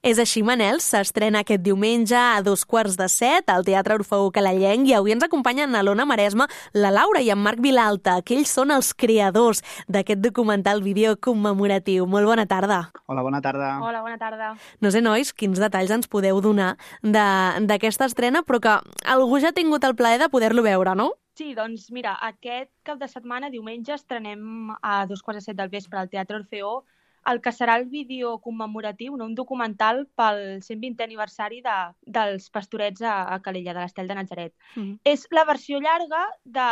És així, Manel, s'estrena aquest diumenge a 6:15 al Teatre Orfeó Calellenc i avui ens acompanyen a l'Ona Maresma la Laura i en Marc Vilalta, que ells són els creadors d'aquest documental vídeo commemoratiu. Molt bona tarda. Hola, bona tarda. Hola, bona tarda. No sé, nois, quins detalls ens podeu donar d'aquesta estrena, però que algú ja ha tingut el plaer de poder-lo veure, no? Sí, doncs mira, aquest cap de setmana, diumenge, estrenem a 7:15 del vespre al Teatre Orfeó el que serà el vídeo commemoratiu, un documental pel 120è aniversari dels Pastorets a Calella, de l'Estel de Natzaret. És la versió llarga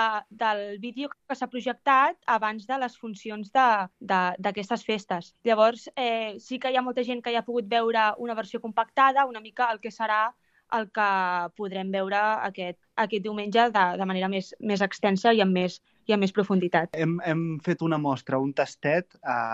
del vídeo que s'ha projectat abans de les funcions d'aquestes festes. Llavors, sí que hi ha molta gent que ja ha pogut veure una versió compactada, una mica el que serà el que podrem veure aquest diumenge de manera més extensa i amb més profunditat. Hem fet una mostra, un tastet,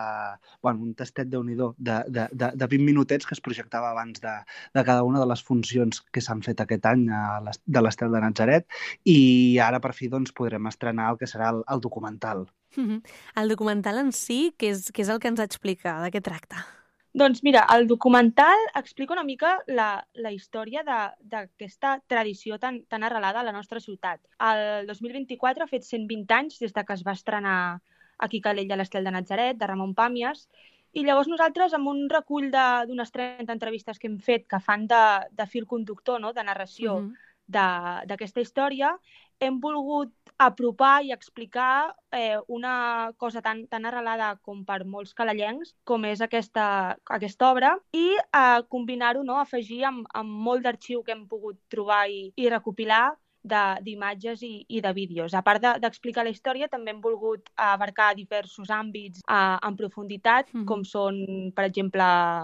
un tastet Déu-n'hi-do, de 20 minutets que es projectava abans de cada una de les funcions que s'han fet aquest any de l'Estel de Natzaret, i ara per fi doncs, podrem estrenar el que serà el documental. El documental en si, què és el que ens explica? De què tracta? Doncs mira, el documental explica una mica la història d'aquesta tradició tan arrelada a la nostra ciutat. El 2024 ha fet 120 anys des que es va estrenar aquí a Calella l'Estel de Natzaret, de Ramon Pàmies, i llavors nosaltres, amb un recull d'unes 30 entrevistes que hem fet que fan de fil conductor, no?, de narració d'aquesta història, hem volgut apropar i explicar una cosa tan arrelada com per molts calellencs, com és aquesta obra, i combinar-ho, no?, afegir amb molt d'arxiu que hem pogut trobar i recopilar d'imatges i de vídeos. A part d'explicar la història, també hem volgut abarcar diversos àmbits en profunditat, com són, per exemple,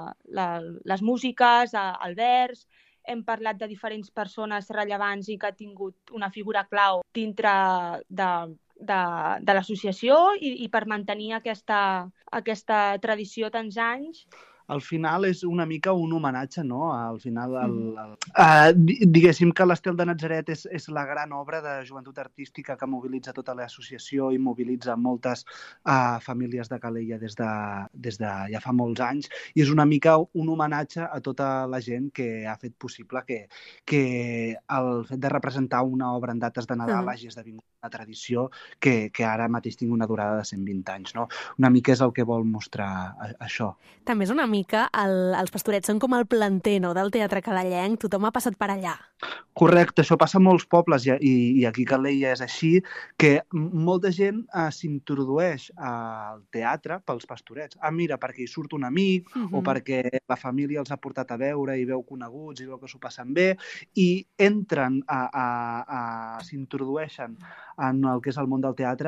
les músiques, el vers. Hem parlat de diferents persones rellevants i que ha tingut una figura clau dintre de l'associació i per mantenir aquesta tradició tants anys. Al final és una mica un homenatge, no? Al final, diguéssim que l'Estel de Natzaret és la gran obra de joventut artística que mobilitza tota l'associació i mobilitza moltes famílies de Calella des de ja fa molts anys, i és una mica un homenatge a tota la gent que ha fet possible que el fet de representar una obra en dates de Nadal hagi esdevingut una tradició que ara mateix tingui una durada de 120 anys, no? Una mica és el que vol mostrar això. També és una mica els Pastorets són com el planter, no?, del Teatre Calellenc, tothom ha passat per allà. Correcte, això passa a molts pobles i aquí a Calella és així, que molta gent s'introdueix al teatre pels Pastorets. Mira, perquè hi surt un amic o perquè la família els ha portat a veure i veu coneguts i veu que s'ho passen bé, i entren, s'introdueixen en el que és el món del teatre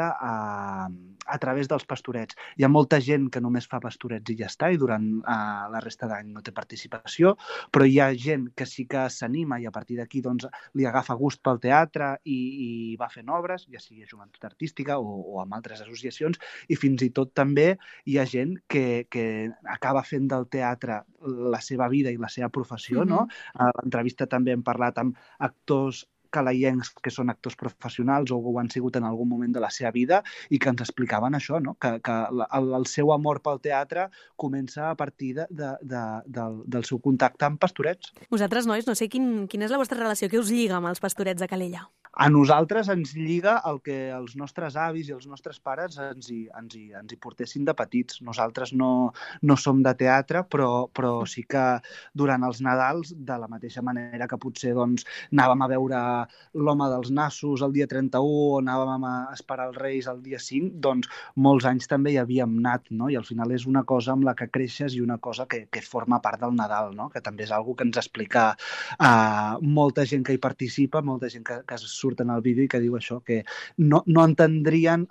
a través dels Pastorets. Hi ha molta gent que només fa Pastorets i ja està, i durant la resta d'any no té participació, però hi ha gent que sí que s'anima i a partir d'aquí doncs, li agafa gust pel teatre i va fent obres, ja sigui a joventut artística o amb altres associacions, i fins i tot també hi ha gent que acaba fent del teatre la seva vida i la seva professió, no? A l'entrevista també hem parlat amb actors calellencs que són actors professionals o ho han sigut en algun moment de la seva vida i que ens explicaven això, no? Que el seu amor pel teatre comença a partir del seu contacte amb Pastorets. Vosaltres, nois, no sé quina és la vostra relació, què us lliga amb els Pastorets de Calella? A nosaltres ens lliga el que els nostres avis i els nostres pares ens hi portessin de petits. Nosaltres no som de teatre, però sí que durant els Nadals, de la mateixa manera que potser doncs, anàvem a veure l'Home dels Nassos el dia 31 o anàvem a esperar els Reis el dia 5, doncs molts anys també hi havíem anat, no? I al final és una cosa amb la que creixes i una cosa que forma part del Nadal, no? Que també és una que ens explica molta gent que hi participa, molta gent que surt en el vídeo i que diu això, que no entendrien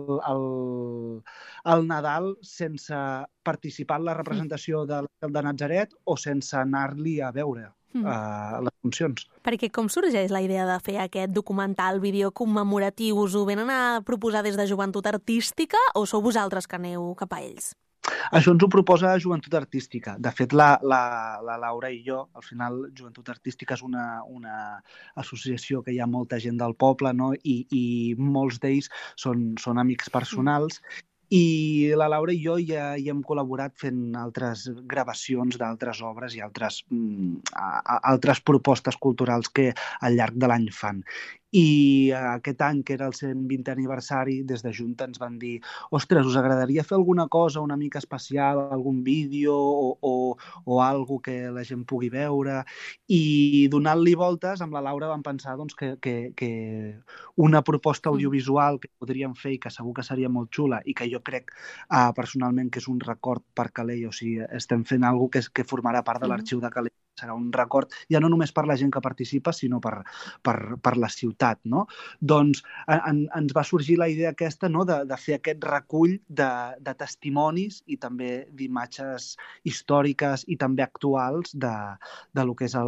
el Nadal sense participar en la representació de l'Estel de Natzaret o sense anar-li a veure les funcions. Perquè com sorgeix la idea de fer aquest documental, vídeo commemoratiu? Us ho venen a proposar des de Joventut Artística o sou vosaltres que aneu cap a ells? Això ens ho proposa Joventut Artística. De fet, la Laura i jo, al final, Joventut Artística és una associació que hi ha molta gent del poble, no? I molts d'ells són amics personals i la Laura i jo ja hi hem col·laborat fent altres gravacions d'altres obres i altres propostes culturals que al llarg de l'any fan. I aquest any, que era el 120è aniversari, des de Junta ens van dir ostres, us agradaria fer alguna cosa una mica especial, algun vídeo o algo que la gent pugui veure, i donant-li voltes amb la Laura vam pensar doncs, que una proposta audiovisual que podríem fer i que segur que seria molt xula i que jo crec personalment que és un record per Calella, o sigui, estem fent alguna cosa que formarà part de l'arxiu de Calella, serà un record ja no només per la gent que participa, sinó per la ciutat, no? Doncs ens va sorgir la idea aquesta, no?, de fer aquest recull de testimonis i també d'imatges històriques i també actuals de lo que és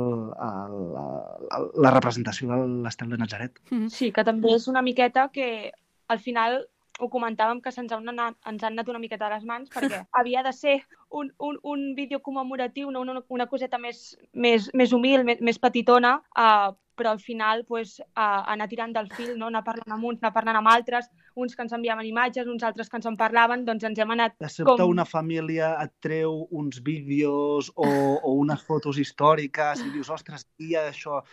la representació de l'Estel de Natzaret. Sí, que també és una miqueta que al final ho comentàvem que ens han anat una miqueta a les mans perquè havia de ser un vídeo commemoratiu, una coseta més humil, més petitona, però al final anar tirant del fil, no? Anar parlant amb uns, anar parlant amb altres, uns que ens enviaven imatges, uns altres que ens en parlaven, doncs ens hem anat de sobte una família et treu uns vídeos o unes fotos històriques i dius, ostres, hi ha això.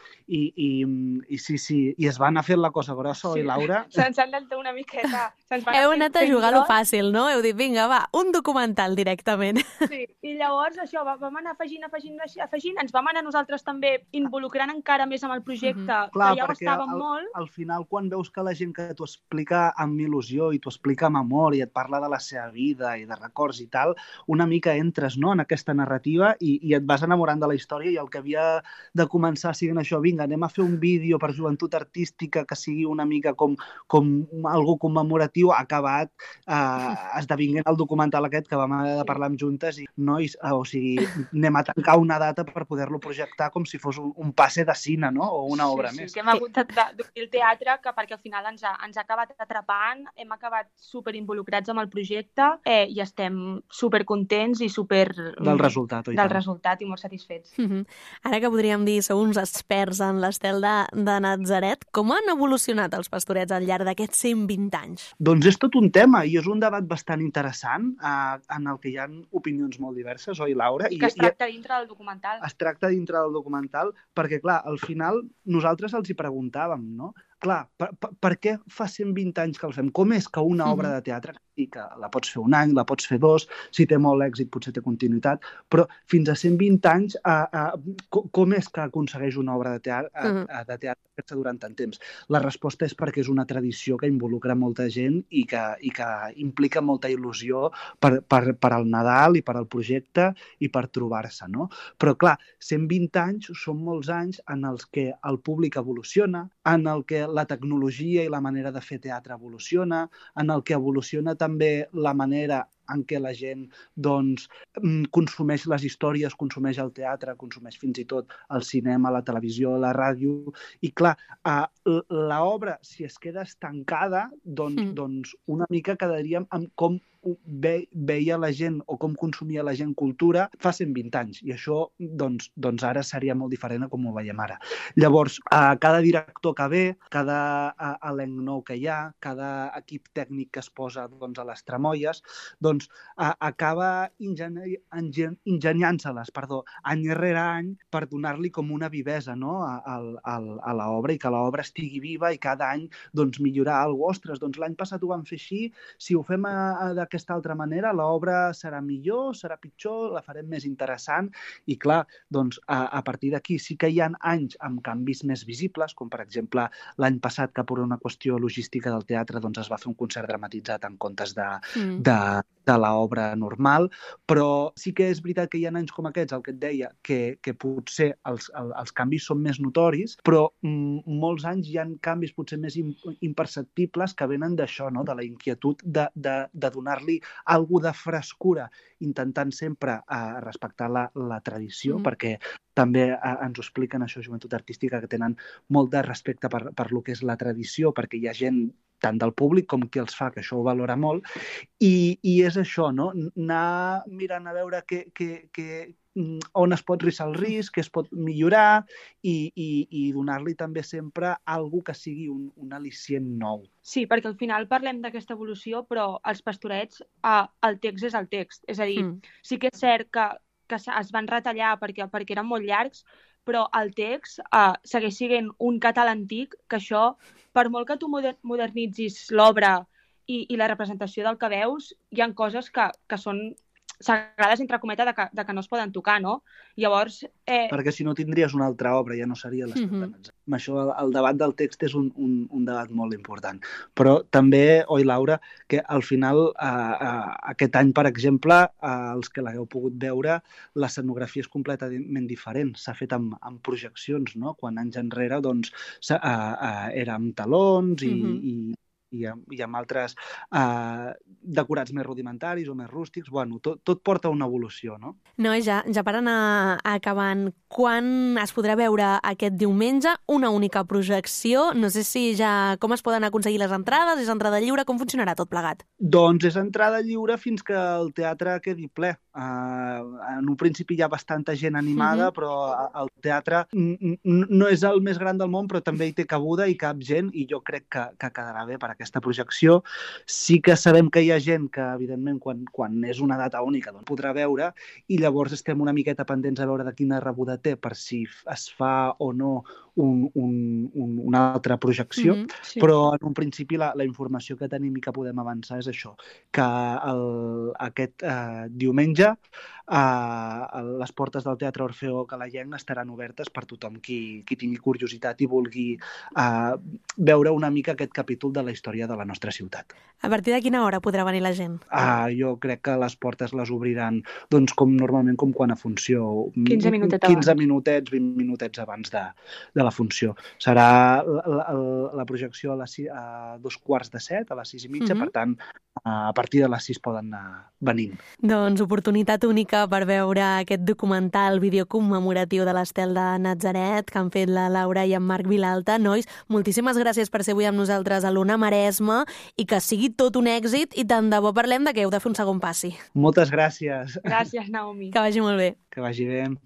I sí, i es va anar fent la cosa grossa, oi, Laura? Se'ns ha anat una miqueta. Heu anat a jugar lo fàcil, no? Heu dit, vinga, va, un documental directament. Sí, i llavors això, vam anar afegint, ens vam anar nosaltres també involucrant encara més amb el projecte, Clar, que ja ho estàvem molt. Al final, quan veus que la gent que t'ho explica amb il·lusió i t'ho explica amb amor i et parla de la seva vida i de records i tal, una mica entres, no?, en aquesta narrativa i et vas enamorant de la història, i el que havia de començar siguent això, vinga, anem a fer un vídeo per joventut artística que sigui una mica com algo commemoratiu, ha acabat esdevinguent el documental aquest que vam haver de parlar amb Juntes i, nois, o sigui, anem a tancar una data per poder-lo projectar com si fos un passe de cine, no?, o una obra més. Sí, que hem hagut d'obrir el teatre perquè al final ens ha acabat atrapant, hem acabat superinvolucrats amb el projecte i estem supercontents i del resultat, i molt satisfets. Ara que podríem dir sou uns experts en l'Estel de Natzaret, com han evolucionat els Pastorets al llarg d'aquests 120 anys? Doncs és tot un tema i és un debat bastant interessant en el que hi ha opinions molt diverses, oi, Laura? I que es tracta dintre del documental. Es tracta dintre del documental perquè, clar, al final nosaltres els hi preguntàvem, no? Clar, per què fa 120 anys que el fem? Com és que una obra de teatre, que la pots fer un any, la pots fer 2, si té molt èxit potser té continuïtat, però fins a 120 anys com és que aconsegueix una obra de teatre fer-se durant tant temps? La resposta és perquè és una tradició que involucra molta gent i que implica molta il·lusió per al Nadal i per al projecte i per trobar-se, no? Però clar, 120 anys són molts anys en els que el públic evoluciona, en el que la tecnologia i la manera de fer teatre evoluciona, en el que evoluciona també la manera en què la gent doncs, consumeix les històries, consumeix el teatre, consumeix fins i tot el cinema, la televisió, la ràdio. I clar, l'obra, si es queda estancada, doncs una mica quedaríem amb com veia la gent o com consumia la gent cultura fa 120 anys. I això doncs ara seria molt diferent a com ho veiem ara. Llavors, cada director que ve, cada elenc nou que hi ha, cada equip tècnic que es posa a les tramolles, doncs acaba ingeniant-se-les, any rere any per donar-li com una vivesa, no?, a l'obra i que l'obra estigui viva i cada any doncs, millorar alguna cosa. Ostres, doncs l'any passat ho vam fer així, si ho fem d'aquesta altra manera, l'obra serà millor, serà pitjor, la farem més interessant i clar, doncs a partir d'aquí sí que hi ha anys amb canvis més visibles, com per exemple l'any passat que per una qüestió logística del teatre doncs es va fer un concert dramatitzat en comptes de l'obra normal, però sí que és veritat que hi ha anys com aquests, el que et deia, que potser els canvis són més notoris, però molts anys hi ha canvis potser més imperceptibles que venen d'això, no?, de la inquietud de donar-li alguna de frescura, intentant sempre respectar la tradició, perquè també ens ho expliquen això, Joventut Artística, que tenen molt de respecte per lo que és la tradició, perquè hi ha gent tant del públic com qui els fa, que això ho valora molt, i és això, no?, anar mirant a veure on es pot risar el risc, què es pot millorar i donar-li també sempre algo que sigui un al·licient nou. Sí, perquè al final parlem d'aquesta evolució, però els pastorets, el text és el text. És a dir, sí que és cert que es van retallar perquè eren molt llargs, però el text segueix sent un català antic, que això, per molt que tu modernitzis l'obra i la representació del que veus, hi ha coses que són sagrades, entre cometes, de que no es poden tocar, no? Llavors... Perquè si no tindries una altra obra, ja no seria l'Estat. Això, el debat del text és un debat molt important. Però també, Laura, que al final, aquest any, per exemple, els que l'hagueu pogut veure, l'escenografia és completament diferent. S'ha fet amb projeccions, no? Quan anys enrere, doncs, era amb talons i amb altres decorats més rudimentaris o més rústics. Bueno, tot porta una evolució, no? No, ja per anar acabant, quan es podrà veure aquest diumenge una única projecció? No sé si ja... Com es poden aconseguir les entrades? És entrada lliure? Com funcionarà tot plegat? Doncs és entrada lliure fins que el teatre quedi ple. En un principi hi ha bastanta gent animada, però el teatre no és el més gran del món, però també hi té cabuda i cap gent, i jo crec que quedarà bé per aquesta projecció. Sí que sabem que hi ha gent que, evidentment, quan és una data única, doncs podrà veure, i llavors estem una miqueta pendents a veure de quina rebuda té per si es fa o no una altra projecció, sí. Però en un principi la informació que tenim i que podem avançar és això, que aquest diumenge les portes del Teatre Orfeó Calayenc estaran obertes per tothom qui tingui curiositat i vulgui veure una mica aquest capítol de la història de la nostra ciutat. A partir de quina hora podrà venir la gent? Jo crec que les portes les obriran, doncs, normalment com quan a funció. 15 minutets abans. 15 minutets, 20 minutets abans de la funció. Serà la projecció a 2:15, a les 6:30, per tant, a partir de les 6 poden anar venint. Doncs oportunitat única per veure aquest documental vídeo commemoratiu de l'Estel de Natzaret que han fet la Laura i en Marc Vilalta. Nois, moltíssimes gràcies per ser avui amb nosaltres a l'Ona Maresma i que sigui tot un èxit i tant de bo parlem de que heu de fer un segon passi. Moltes gràcies. Gràcies, Naomi. Que vagi molt bé. Que vagi bé.